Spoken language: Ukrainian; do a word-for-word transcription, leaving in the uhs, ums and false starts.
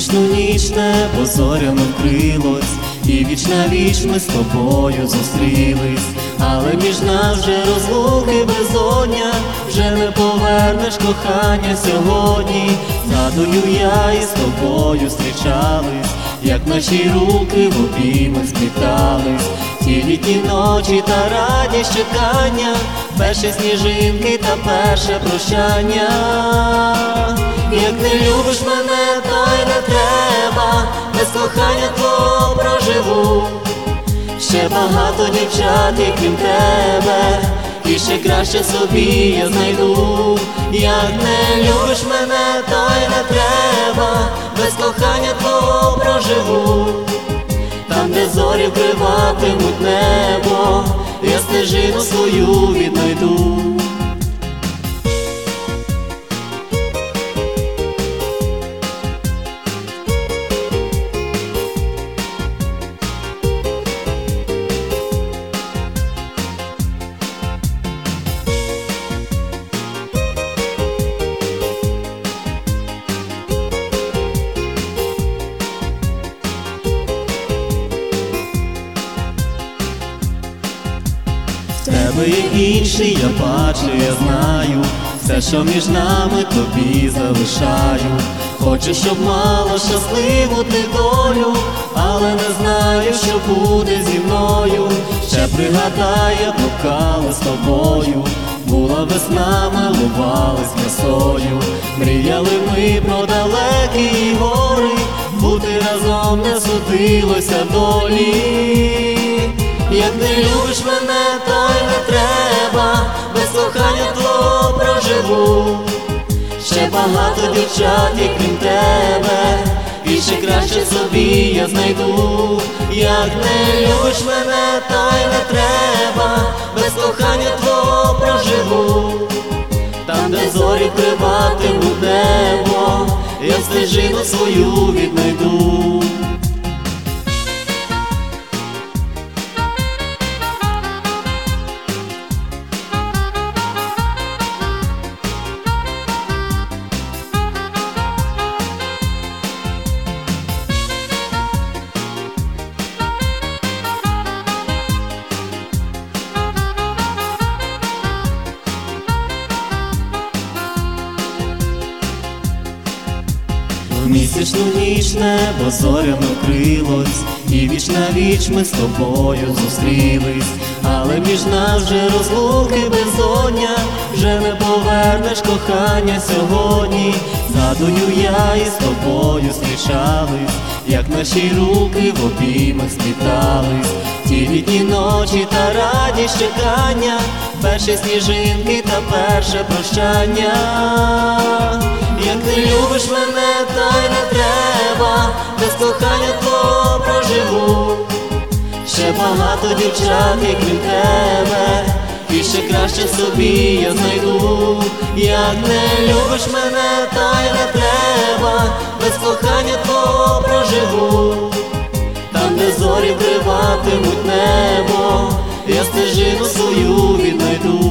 Місячну ніч небо зоряно вкрилось, і віч на віч ми з тобою зустрілись. Але між нас вже розлуки безодня, вже не повернеш кохання сьогодні. Згадую, я із тобою зустрічались, як наші руки в обіймах сплітались. Ті літні ночі та радість чекання, перші сніжинки та перше прощання. Як не любиш мене, то й не треба, без кохання твого проживу. Ще багато дівчат, і крім тебе, і ще краще собі я знайду. Як не любиш мене, то й не треба, без кохання твого проживу. Там, де зорі вкриватимуть небо, я стежину свою віднайду. В тебе є інший, я бачу, я знаю, все, що між нами, тобі залишаю. Хочу, щоб мала щасливу ти долю, але не знаю, що буде зі мною. Ще пригадай, як блукали з тобою, була весна, милувались красою. Мріяли ми про далекі гори, бути разом не судилося долі. Як не любиш мене, то й не треба, без кохання твого проживу. Ще багато дівчат, і крім тебе, і ще краще собі я знайду. Як не любиш мене, то й не треба, без кохання твого проживу. Там, де зорі вкриватимуть небо, я стежину свою віднайду. В місячну ніч небо зоряно вкрилось, і віч на віч ми з тобою зустрілись. Але між нас вже розлуки безодня, вже не повернеш кохання сьогодні. Згадую, я із тобою зустрічались, як наші руки в обіймах сплітались. Ті літні ночі та радість чекання, перші сніжинки та перше прощання. Як не любиш мене, то й не треба, без кохання твого проживу. Ще багато дівчат, і крім тебе, і ще краще собі я знайду. Як не любиш мене, то й не треба, без кохання твого проживу. Там, де зорі вкриватимуть небо, я стежину свою віднайду.